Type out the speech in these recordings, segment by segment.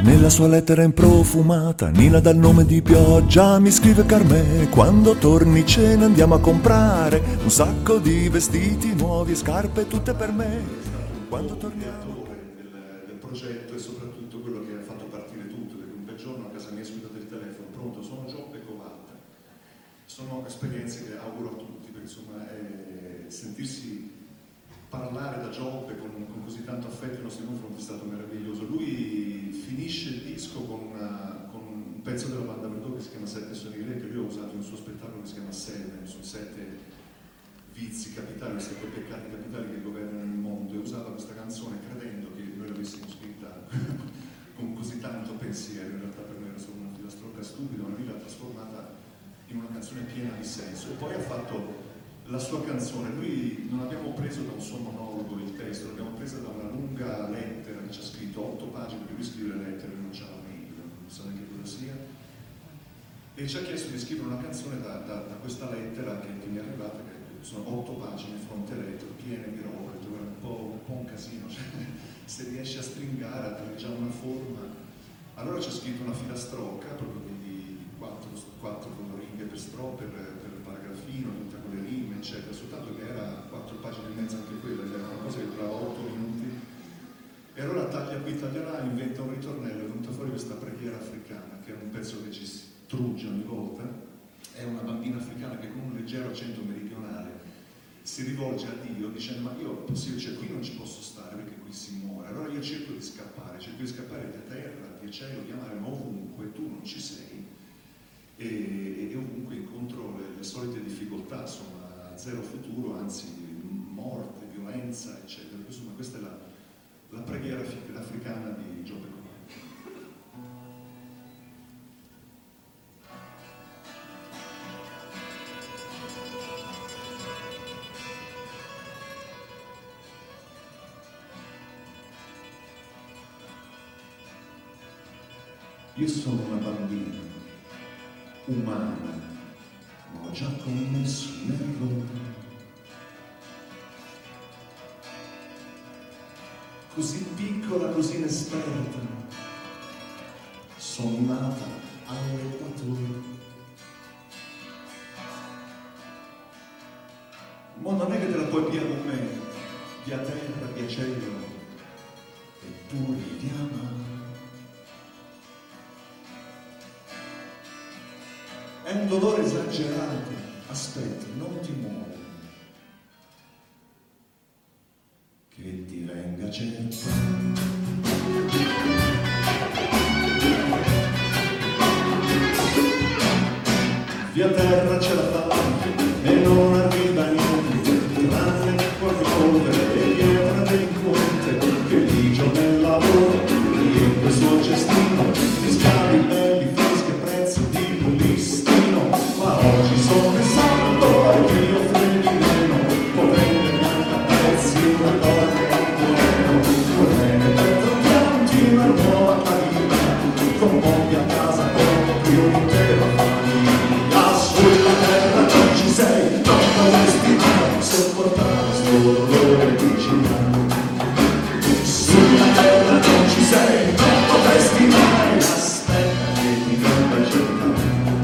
Nella sua lettera improfumata, Nina dal nome di Pioggia mi scrive: Carmè, quando torni ce ne andiamo a comprare un sacco di vestiti nuovi e scarpe tutte per me. Quando torniamo del progetto e soprattutto quello che ha fatto partire tutto, perché un bel giorno a casa mia è squattato il telefono: pronto, sono Giobbe Covatta. Sono esperienze che auguro a tutti, perché insomma sentirsi parlare da Giobbe con così tanto affetto nei nostri confronti è stato meraviglioso. Lui finisce il disco con un pezzo della banda Verdot che si chiama Sette Sonnighe, che lui ha usato in un suo spettacolo che si chiama Seven, sono 7 vizi capitali, 7 peccati capitali che governano il mondo, e usava questa canzone credendo che noi l'avessimo scritta con così tanto pensiero. In realtà per me era solo una filastrocca stupida, ma lui l'ha trasformata in una canzone piena di senso. E poi ha fatto la sua canzone. Lui non abbiamo preso da un suo monologo il testo, l'abbiamo presa da una lunga lettera che ci ha scritto 8 pagine, perché lui scrive le lettere, non c'ha la mail, non sa neanche cosa sia, e ci ha chiesto di scrivere una canzone da questa lettera che mi è arrivata, che sono 8 pagine fronte lettere, piene di roba, un po' un casino, cioè, se riesce a stringare, a dare già una forma. Allora ci ha scritto una filastrocca proprio di 4 righe per strofe, per paragrafino, tutte con le rime, eccetera, soltanto che era 4 pagine e mezza anche quella, era una cosa che durava 8 minuti. E allora taglia qui, taglia là, inventa un ritornello, è venuta fuori questa preghiera africana, che è un pezzo che ci strugge ogni volta. È una bambina africana che con un leggero accento meridionale si rivolge a Dio dicendo: ma io possibile, cioè qui non ci posso stare perché qui si muore, allora io cerco di scappare da terra, di cielo, di mare, ma ovunque tu non ci sei, e ovunque incontro le solite difficoltà, insomma, zero futuro, anzi morte, violenza, eccetera. Insomma, questa è la preghiera africana di Giobbe Covatta. Io sono una bambina, umana, ma ho già commesso un errore. Così piccola, così inesperta, sono nata all'equatore. Ma non è che te la puoi piare con me, via terra, via cielo, eppure di amare. È un dolore esagerato, aspetta, non ti muovere, che ti venga certo. Via terra ce la fai e non arriva niente, tranne che correre e dietro delinquente che ligio nel lavoro, riempie il suo cestino, ti scavi belli freschi a prezzo di listino, ma oggi sono esatto al mio fredimeno, può vendere anche a prezzi una donna e un buono, può vendere per pianti una nuova carina, con pochi a casa proprio un'intera famiglia. Sulla terra non ci sei, non potresti mai sopportare sto dolore vicinato. Sulla terra non ci sei, non potresti mai, aspetta che ti venga cercato.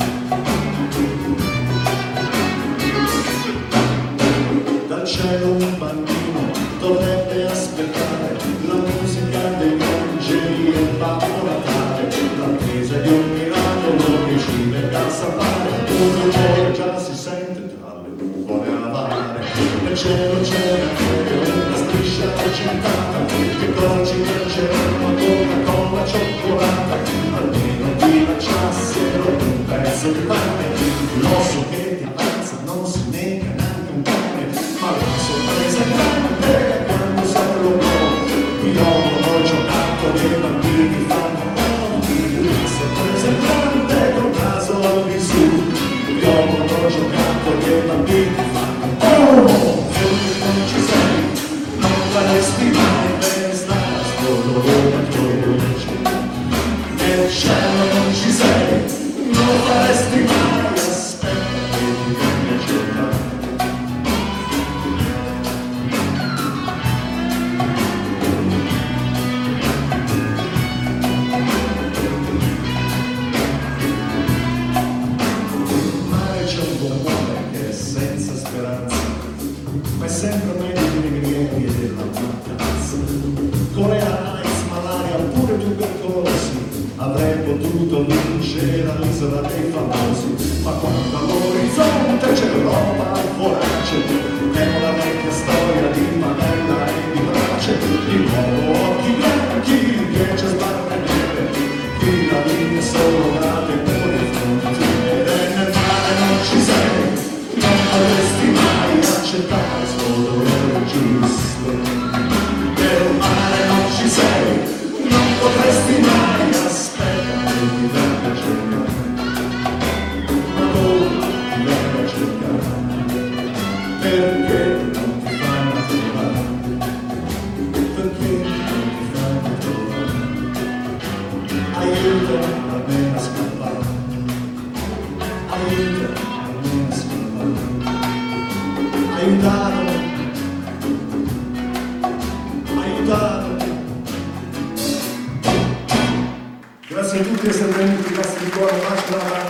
Dal cielo un bambino dovrebbe aspettare la musica degli angeli e Babbo Natale, l'attesa di un miracolo che ci venga a salvare. Un rumore già si sente tra le nuvole a mare, nel cielo c'è anche una striscia argentata che dolci mangeremo a Coca-Cola cioccolata, almeno ti lasciassero un pezzo di pane, l'osso che ti avanza non si nega neanche un cane, ma la sorpresa è grande quando sei l'uomo, qui ho giocato dei bambini fanno la sorpresa è grande col caso al di su. Io ho giocato che bambini fanno se non ci sei, non faresti mai bene stare sto dolore a tuoi luci. Nel cielo non ci sei, non faresti mai, aspetta accettare solo dolore giusto. Per male non ci sei, non potresti mai, aspetta che ti venga a cercare, ma dove ti venga a cercare, perché non ti fanno trovare, perché non ti fanno trovare, aiutami almeno a scappare, aiutami almeno a scappare, aiutatemi, aiutatemi. Grazie a tutti per essere venuti, grazie di cuore, un bacio.